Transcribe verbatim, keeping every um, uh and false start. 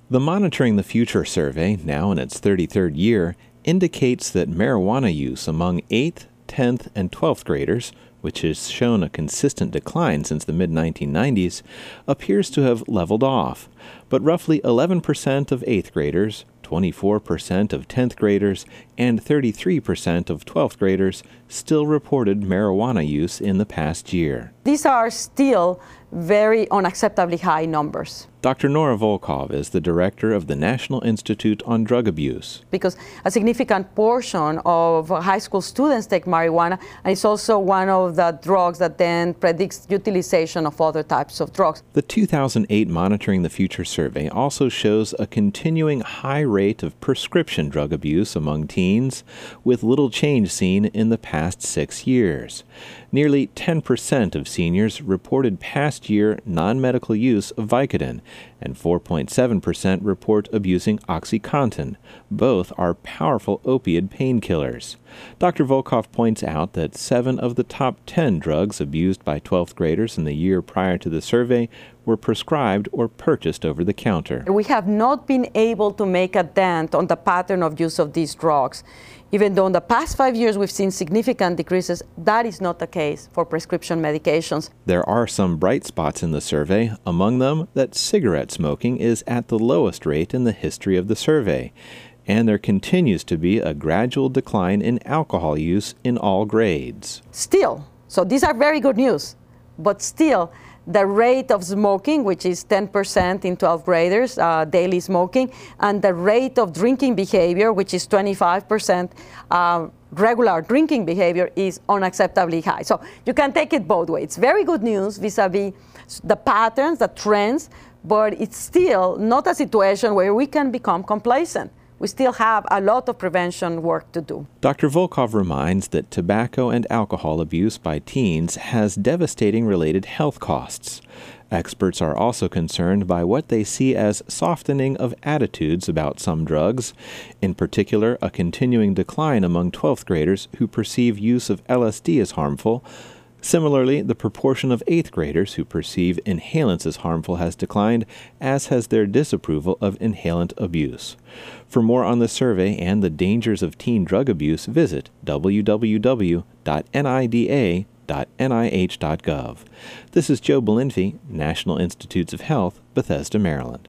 The Monitoring the Future survey, now in its thirty-third year, indicates that marijuana use among eighth, tenth, and twelfth graders, which has shown a consistent decline since the mid nineteen nineties, appears to have leveled off, but roughly eleven percent of eighth graders, twenty-four percent of tenth graders, and thirty-three percent of twelfth graders still reported marijuana use in the past year. These are still very unacceptably high numbers. Doctor Nora Volkow is the director of the National Institute on Drug Abuse. Because a significant portion of high school students take marijuana, and it's also one of the drugs that then predicts utilization of other types of drugs. The two thousand eight Monitoring the Future survey also shows a continuing high rate of prescription drug abuse among teens, with little change seen in the past six years. Nearly ten percent of seniors reported past year non-medical use of Vicodin, and four point seven percent report abusing OxyContin. Both are powerful opioid painkillers. Doctor Volkow points out that seven of the top ten drugs abused by twelfth graders in the year prior to the survey were prescribed or purchased over the counter. We have not been able to make a dent on the pattern of use of these drugs. Even though in the past five years we've seen significant decreases, that is not the case for prescription medications. There are some bright spots in the survey, among them that cigarette smoking is at the lowest rate in the history of the survey, and there continues to be a gradual decline in alcohol use in all grades. Still, so these are very good news, but still, the rate of smoking, which is ten percent in twelfth graders, uh, daily smoking, and the rate of drinking behavior, which is twenty-five percent, uh, regular drinking behavior, is unacceptably high. So you can take it both ways. It's very good news vis-a-vis the patterns, the trends, but it's still not a situation where we can become complacent. We still have a lot of prevention work to do. Doctor Volkow reminds that tobacco and alcohol abuse by teens has devastating related health costs. Experts are also concerned by what they see as softening of attitudes about some drugs, in particular a continuing decline among twelfth graders who perceive use of L S D as harmful. Similarly, the proportion of eighth graders who perceive inhalants as harmful has declined, as has their disapproval of inhalant abuse. For more on the survey and the dangers of teen drug abuse, visit w w w dot n i d a dot n i h dot gov. This is Joe Belinfy, National Institutes of Health, Bethesda, Maryland.